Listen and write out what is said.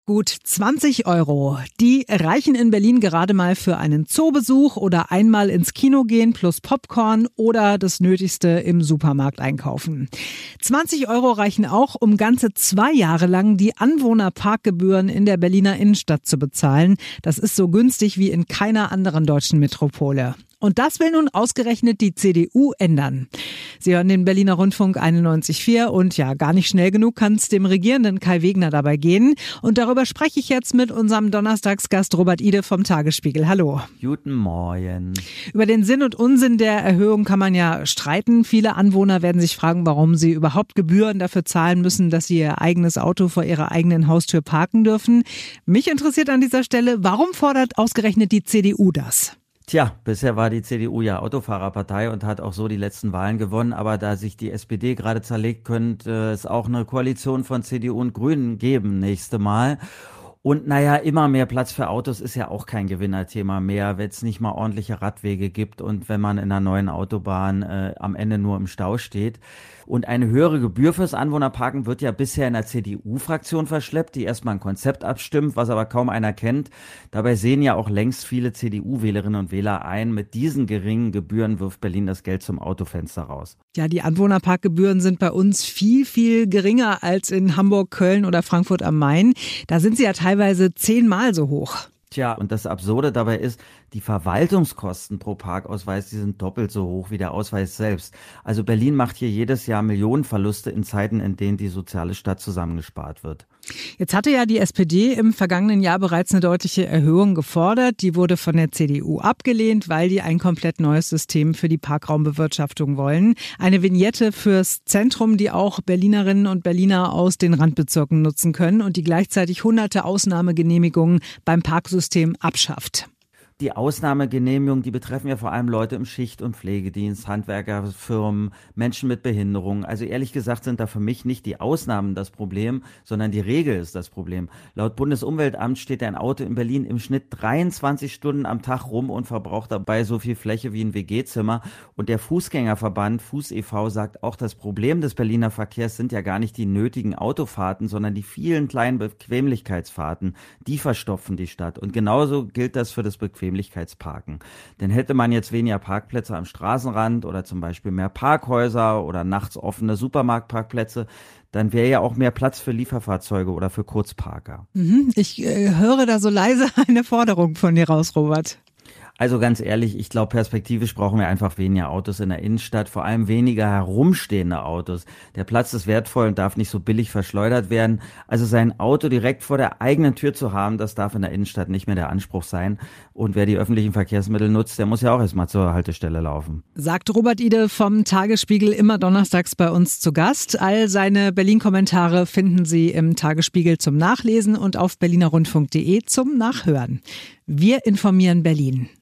Gut 20 Euro. Die reichen in Berlin gerade mal für einen Zoobesuch oder einmal ins Kino gehen plus Popcorn oder das Nötigste im Supermarkt einkaufen. 20 Euro reichen auch, um ganze 2 Jahre lang die Anwohnerparkgebühren in der Berliner Innenstadt zu bezahlen. Das ist so günstig wie in keiner anderen deutschen Metropole. Und das will nun ausgerechnet die CDU ändern. Sie hören den Berliner Rundfunk 91,4 und ja, gar nicht schnell genug kann es dem regierenden Kai Wegner dabei gehen. Und darüber spreche ich jetzt mit unserem Donnerstagsgast Robert Ide vom Tagesspiegel. Hallo. Guten Morgen. Über den Sinn und Unsinn der Erhöhung kann man ja streiten. Viele Anwohner werden sich fragen, warum sie überhaupt Gebühren dafür zahlen müssen, dass sie ihr eigenes Auto vor ihrer eigenen Haustür parken dürfen. Mich interessiert an dieser Stelle, warum fordert ausgerechnet die CDU das? Tja, bisher war die CDU ja Autofahrerpartei und hat auch so die letzten Wahlen gewonnen. Aber da sich die SPD gerade zerlegt, könnte es auch eine Koalition von CDU und Grünen geben nächste Mal. Und naja, immer mehr Platz für Autos ist ja auch kein Gewinnerthema mehr, wenn es nicht mal ordentliche Radwege gibt und wenn man in einer neuen Autobahn am Ende nur im Stau steht. Und eine höhere Gebühr fürs Anwohnerparken wird ja bisher in der CDU-Fraktion verschleppt, die erstmal ein Konzept abstimmt, was aber kaum einer kennt. Dabei sehen ja auch längst viele CDU-Wählerinnen und Wähler ein, mit diesen geringen Gebühren wirft Berlin das Geld zum Autofenster raus. Ja, die Anwohnerparkgebühren sind bei uns viel, viel geringer als in Hamburg, Köln oder Frankfurt am Main. Da sind sie ja teilweise 10-mal so hoch. Tja, und das Absurde dabei ist, die Verwaltungskosten pro Parkausweis, die sind doppelt so hoch wie der Ausweis selbst. Also Berlin macht hier jedes Jahr Millionenverluste in Zeiten, in denen die soziale Stadt zusammengespart wird. Jetzt hatte ja die SPD im vergangenen Jahr bereits eine deutliche Erhöhung gefordert. Die wurde von der CDU abgelehnt, weil die ein komplett neues System für die Parkraumbewirtschaftung wollen. Eine Vignette fürs Zentrum, die auch Berlinerinnen und Berliner aus den Randbezirken nutzen können und die gleichzeitig hunderte Ausnahmegenehmigungen beim Parksystem abschafft. Die Ausnahmegenehmigungen, die betreffen ja vor allem Leute im Schicht- und Pflegedienst, Handwerkerfirmen, Menschen mit Behinderung. Also ehrlich gesagt sind da für mich nicht die Ausnahmen das Problem, sondern die Regel ist das Problem. Laut Bundesumweltamt steht ein Auto in Berlin im Schnitt 23 Stunden am Tag rum und verbraucht dabei so viel Fläche wie ein WG-Zimmer. Und der Fußgängerverband Fuß e.V. sagt auch, das Problem des Berliner Verkehrs sind ja gar nicht die nötigen Autofahrten, sondern die vielen kleinen Bequemlichkeitsfahrten. Die verstopfen die Stadt. Und genauso gilt das für das Bequemlichkeitsparken. Denn hätte man jetzt weniger Parkplätze am Straßenrand oder zum Beispiel mehr Parkhäuser oder nachts offene Supermarktparkplätze, dann wäre ja auch mehr Platz für Lieferfahrzeuge oder für Kurzparker. Ich höre da so leise eine Forderung von dir raus, Robert. Also ganz ehrlich, ich glaube, perspektivisch brauchen wir einfach weniger Autos in der Innenstadt, vor allem weniger herumstehende Autos. Der Platz ist wertvoll und darf nicht so billig verschleudert werden. Also sein Auto direkt vor der eigenen Tür zu haben, das darf in der Innenstadt nicht mehr der Anspruch sein. Und wer die öffentlichen Verkehrsmittel nutzt, der muss ja auch erstmal zur Haltestelle laufen. Sagt Robert Ide vom Tagesspiegel, immer donnerstags bei uns zu Gast. All seine Berlin-Kommentare finden Sie im Tagesspiegel zum Nachlesen und auf berlinerrundfunk.de zum Nachhören. Wir informieren Berlin.